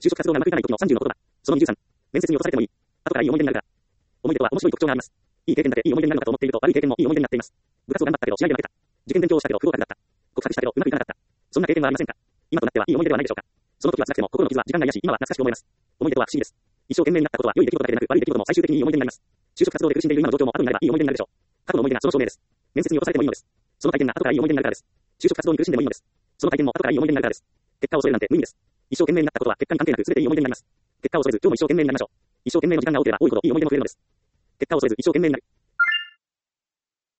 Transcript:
就職活動がうまくいかない時の30の言葉。その23。面接に落とされてもいい。後からいい思い出になるから。思い出とは面白い特徴があります。いい経験だけいい思い出になるのかと思っていると、悪い経験もいい思い出になっています。部活を頑張ったけど試合で負けた。受験勉強をしたけど不合格だった。告白したけどうまくいかなかった。そんな経験はありませんか？今となってはいい思い出ではないでしょうか。その時は辛くても心の傷は時間が癒やし、今は懐かしく思います。思い出とは不思議です。一生懸命になったことは良い出来事だけでなく悪い出来事も最終的にいい思い出になります。就職活動で苦しんでいる今の状況も後になればいい思い出になるでしょう。過去の思い出がその証明です。面接に落とされてもいいのです。その体験が後からいい思い出になるからです。就職活動に苦しんでもいいのです。その体験も後からいい思い出になるからです。結果を恐れるなんて無意味です。一生懸命になったことは結果に関係なく全ていい思い出になります。結果を恐れず今日も一生懸命になりましょう。一生懸命の時間が多ければ多いほどいい思い出も増えるのです。結果を恐れず一生懸命になる。